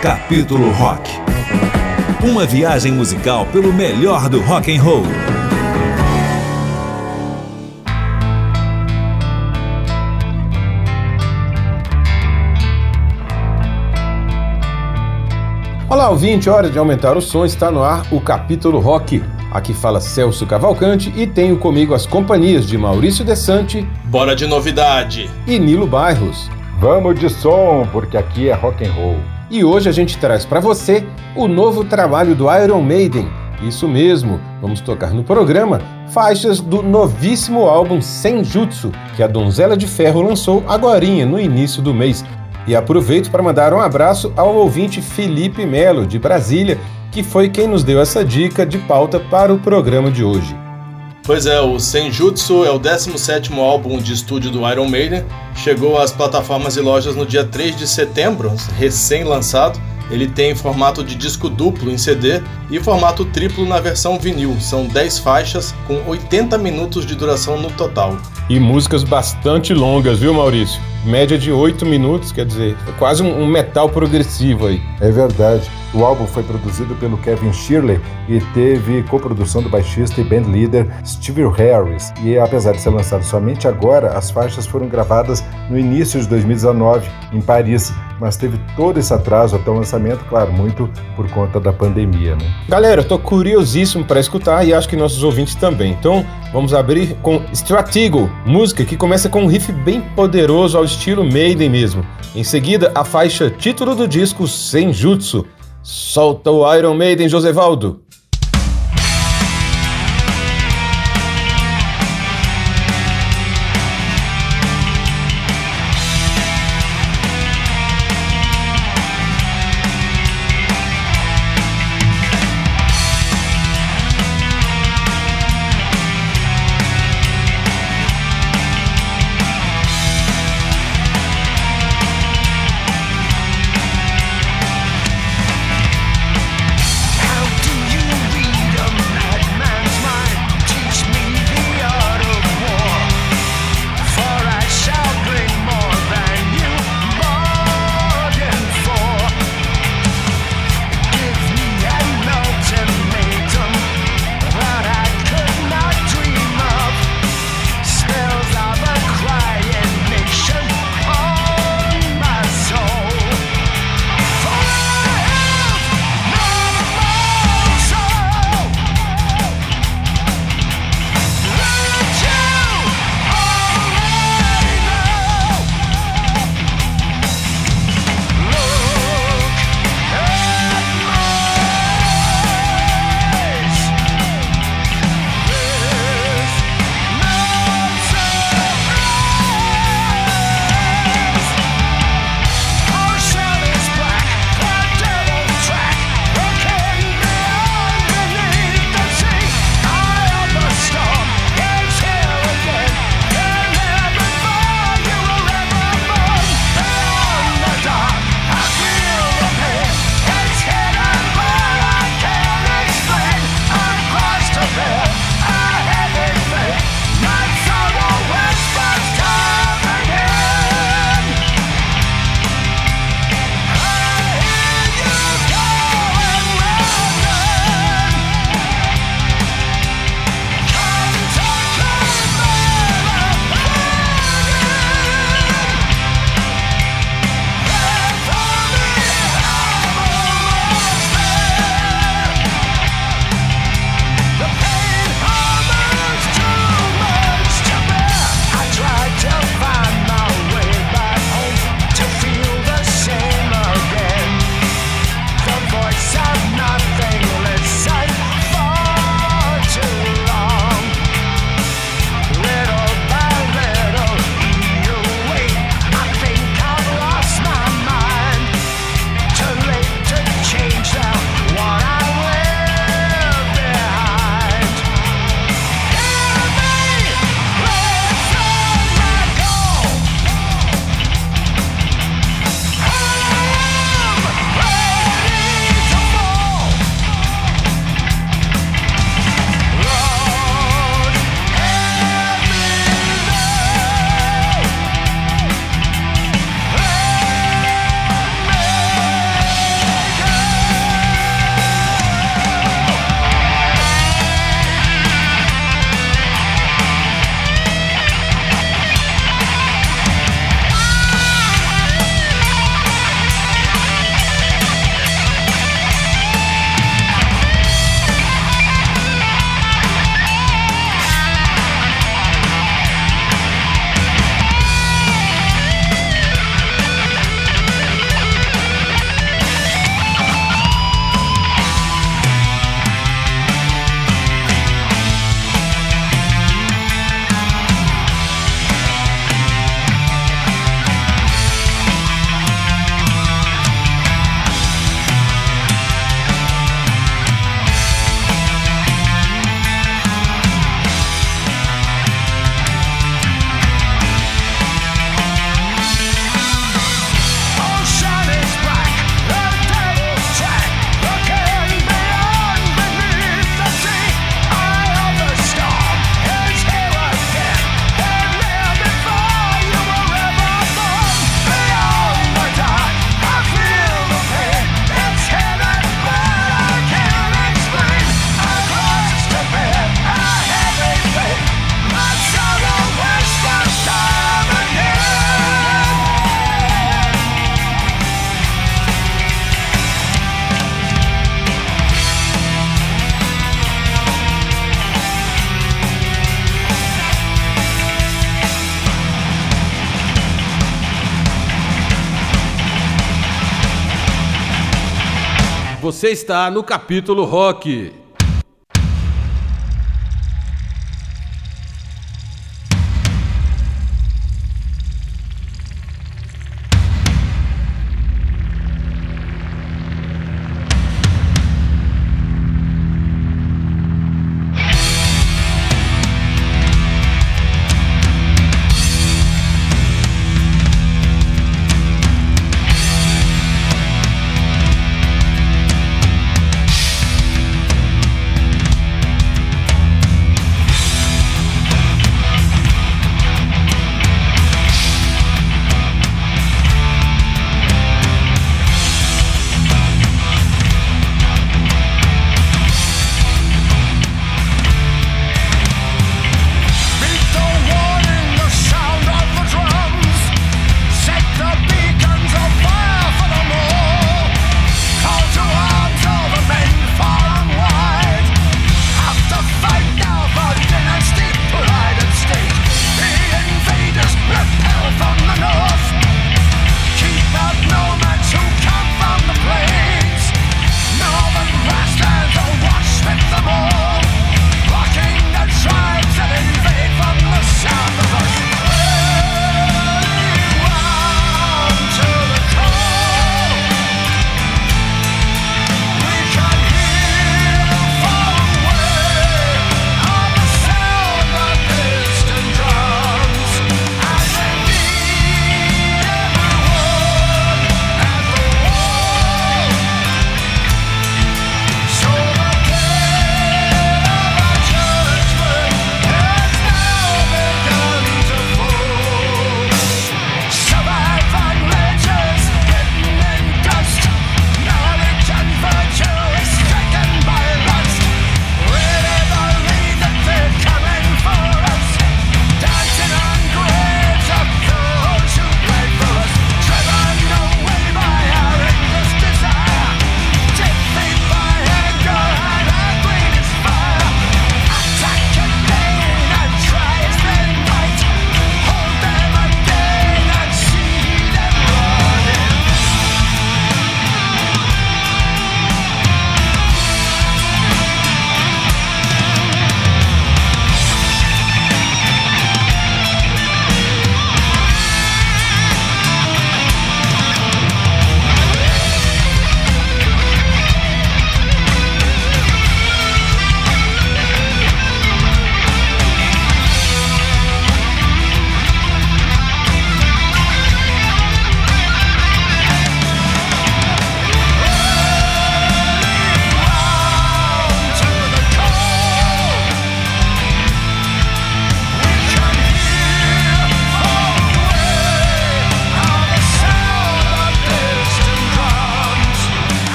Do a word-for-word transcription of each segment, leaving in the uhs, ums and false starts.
Capítulo Rock. Uma viagem musical pelo melhor do rock and roll. Olá, ouvinte, hora de aumentar o som, está no ar o Capítulo Rock. Aqui fala Celso Cavalcante e tenho comigo as companhias de Maurício Desante, bora de novidade, e Nilo Bairros. Vamos de som, porque aqui é rock and roll. E hoje a gente traz para você o novo trabalho do Iron Maiden. Isso mesmo, vamos tocar no programa faixas do novíssimo álbum Senjutsu, que a Donzela de Ferro lançou agorinha, no início do mês. E aproveito para mandar um abraço ao ouvinte Felipe Melo, de Brasília, que foi quem nos deu essa dica de pauta para o programa de hoje. Pois é, o Senjutsu é o décimo sétimo álbum de estúdio do Iron Maiden, chegou às plataformas e lojas no dia três de setembro, recém-lançado. Ele tem formato de disco duplo em C D e formato triplo na versão vinil. São dez faixas com oitenta minutos de duração no total. E músicas bastante longas, viu, Maurício? Média de oito minutos, quer dizer, quase um metal progressivo aí. É verdade. O álbum foi produzido pelo Kevin Shirley e teve coprodução do baixista e bandleader Steve Harris. E apesar de ser lançado somente agora, as faixas foram gravadas no início de dois mil e dezenove, em Paris, mas teve todo esse atraso até o lançamento, claro, muito por conta da pandemia, né? Galera, eu tô curiosíssimo para escutar e acho que nossos ouvintes também. Então, vamos abrir com Stratego, música que começa com um riff bem poderoso ao estilo Maiden mesmo. Em seguida, a faixa título do disco Senjutsu. Solta o Iron Maiden, Josevaldo! How do you Você está no Capítulo Rock.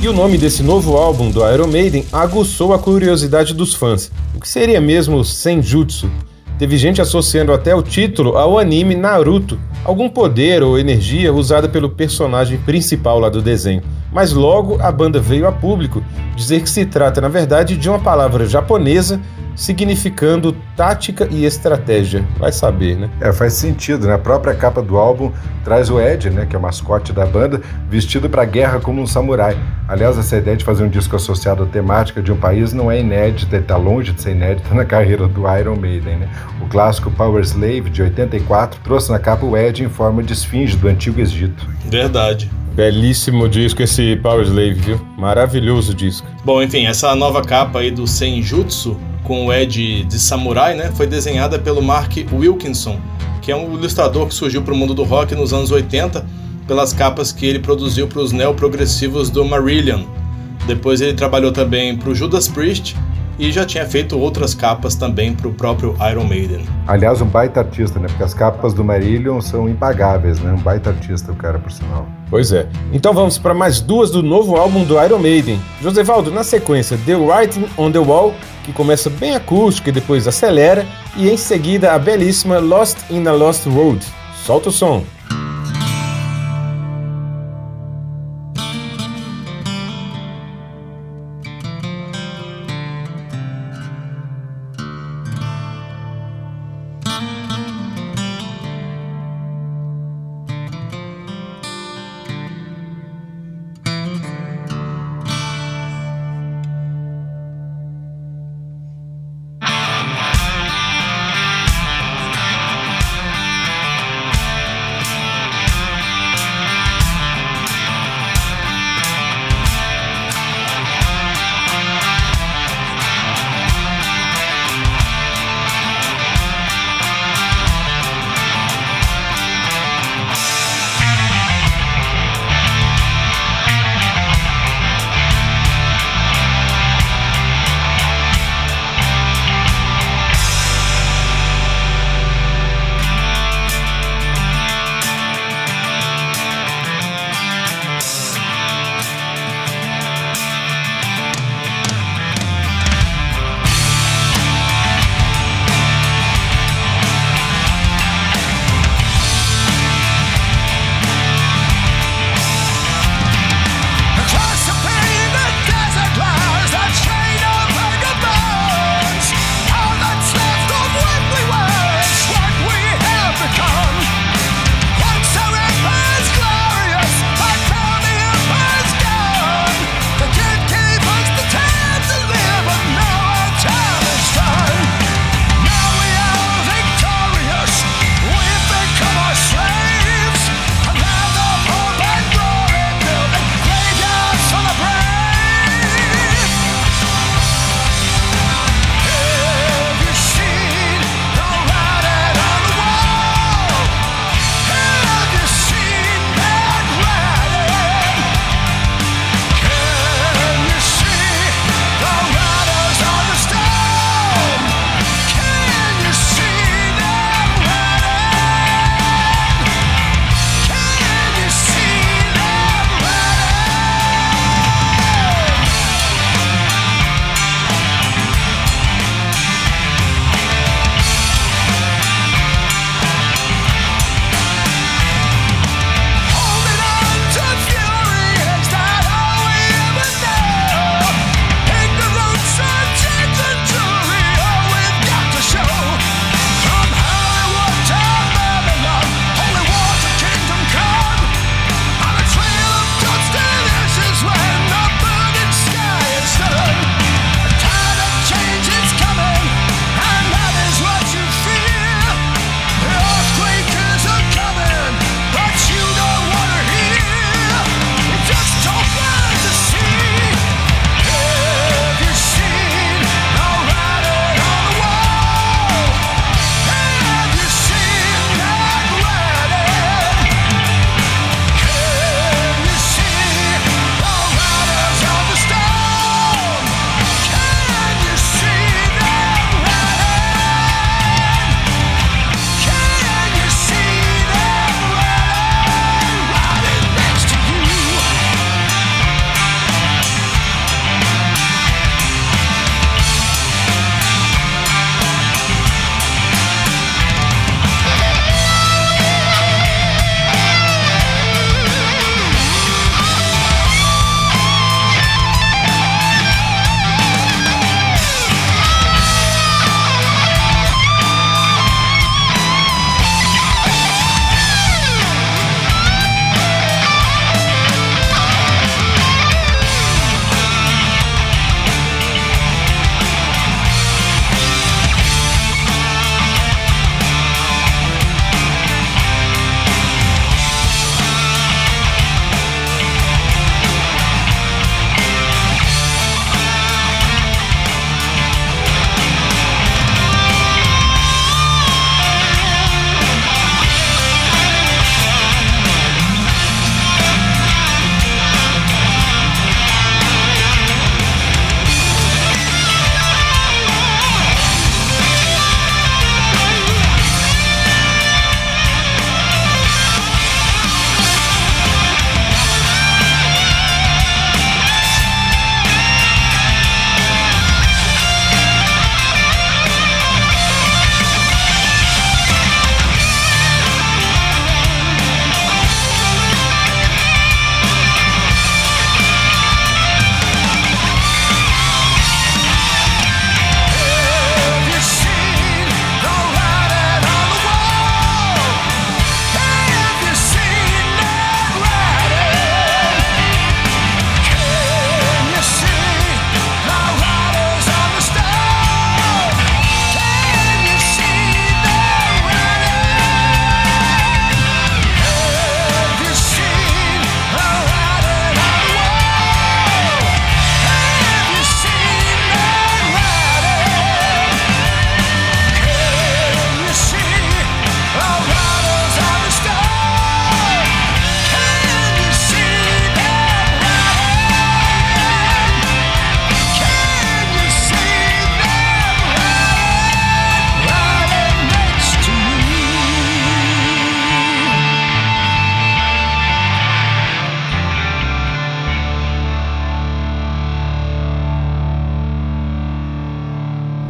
E o nome desse novo álbum do Iron Maiden aguçou a curiosidade dos fãs. O que seria mesmo Senjutsu? Teve gente associando até o título ao anime Naruto, algum poder ou energia usada pelo personagem principal lá do desenho. Mas logo a banda veio a público dizer que se trata, na verdade, de uma palavra japonesa significando tática e estratégia. Vai saber, né? É, faz sentido, né? A própria capa do álbum traz o Ed, né, que é o mascote da banda, vestido para a guerra como um samurai. Aliás, essa ideia de fazer um disco associado à temática de um país não é inédita, está longe de ser inédita na carreira do Iron Maiden, né? O clássico Power Slave, de oitenta e quatro, trouxe na capa o Ed em forma de esfinge do Antigo Egito. Verdade. Belíssimo disco esse Power Slave, viu? Maravilhoso disco. Bom, enfim, essa nova capa aí do Senjutsu, com o Ed de samurai, né, foi desenhada pelo Mark Wilkinson, que é um ilustrador que surgiu para o mundo do rock nos anos oitenta, pelas capas que ele produziu para os neoprogressivos do Marillion. Depois ele trabalhou também para o Judas Priest e já tinha feito outras capas também para o próprio Iron Maiden. Aliás, um baita artista, né? Porque as capas do Marillion são impagáveis, né? Um baita artista o cara, por sinal. Pois é. Então vamos para mais duas do novo álbum do Iron Maiden. Josevaldo, na sequência, The Writing on the Wall, que começa bem acústica e depois acelera, e em seguida a belíssima Lost in a Lost Road. Solta o som.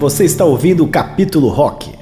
você está ouvindo o Capítulo Rock.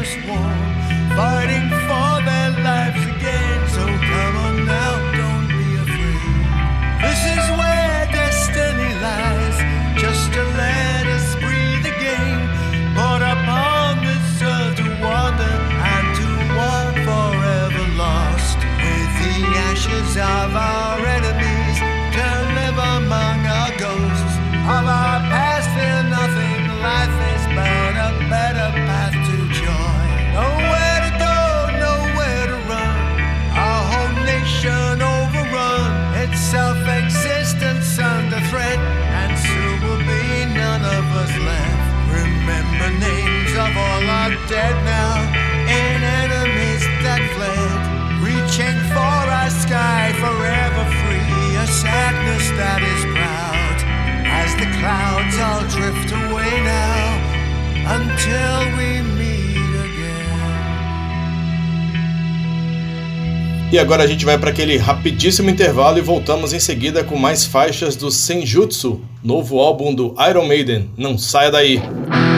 was warm, fighting for their lives again. So come on now, don't be afraid. This is where destiny lies, just to let us breathe again. Put upon this earth to wander and to walk forever lost, with the ashes of our enemies to live among our ghosts. Of our past, fear nothing. Life is but a better path to joy. Nowhere to go, nowhere to run. Our whole nation overrun. Its self-existence under threat, and soon will be none of us left. Remember names of all our dead now, in enemies that fled, reaching for our sky, forever free, a sadness that is proud. As the clouds all drift away now, until we meet again. E agora a gente vai para aquele rapidíssimo intervalo e voltamos em seguida com mais faixas do Senjutsu, novo álbum do Iron Maiden. Não saia daí!